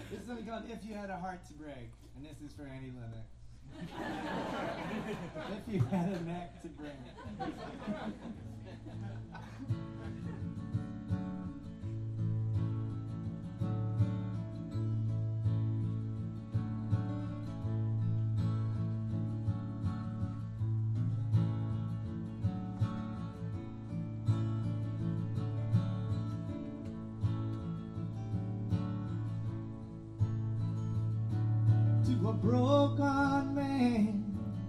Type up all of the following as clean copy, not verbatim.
This is something called If You Had a Heart to Break, and this is for Annie Lennox. If you had a neck to break. To a broken man,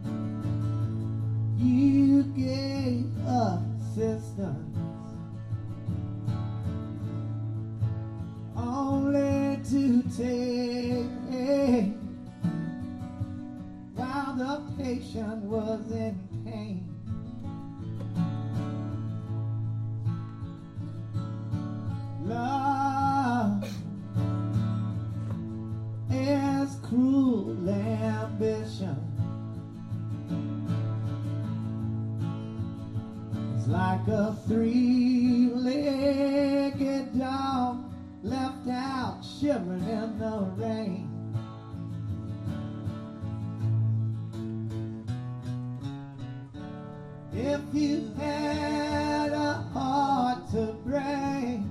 you gave assistance, only to take while the patient was in pain. Love is cruel ambition. It's like a three-legged dog left out shivering in the rain. If you had a heart to break,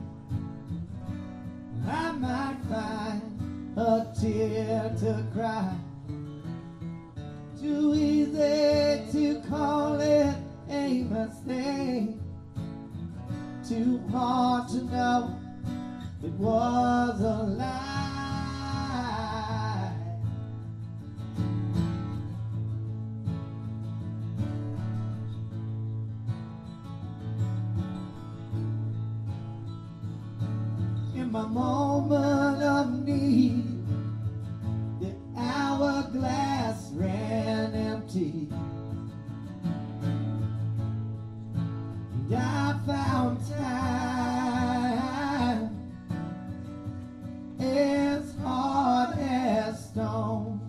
I might find a tear to cry. Too easy to call it a mistake, too hard to know it was a lie. In my moment of need, the hourglass ran empty, and I found time as hard as stone.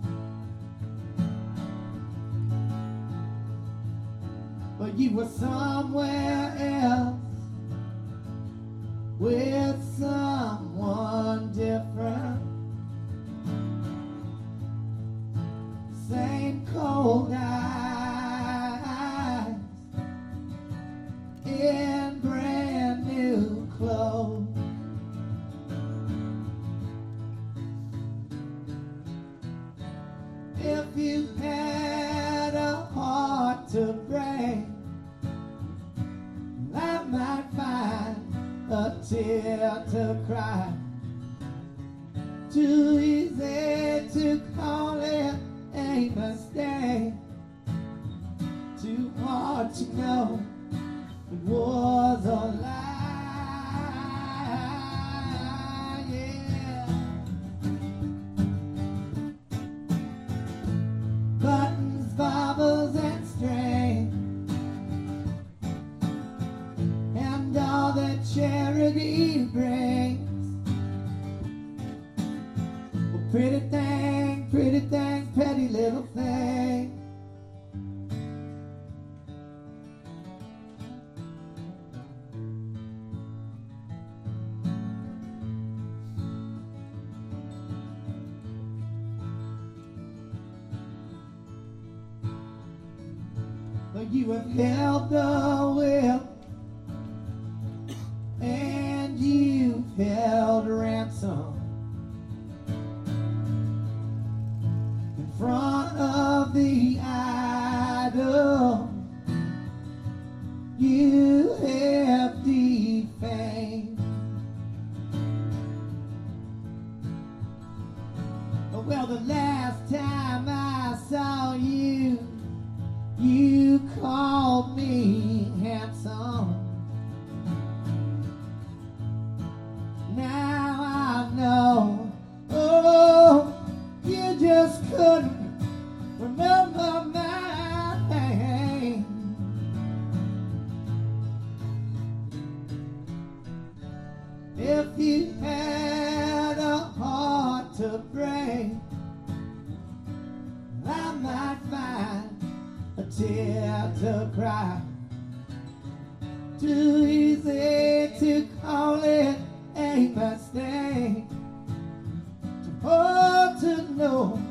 But you were somewhere else with someone different. Same cold eyes in brand new clothes. If you had a heart to break, I might find a tear to cry. Too easy to call it a mistake, too hard to know it was a lie. Yeah. Buttons, baubles, and strings, and all that charity brings. Well, pretty things, petty little things. But you have held the whip, and you've held ransom in front of the idol you have defamed. Well, the last time I saw you, you called me handsome. Now I know, oh, you just couldn't remember my name. If you had a heart to break, I might find a tear to cry. Too easy to call it a mistake, too know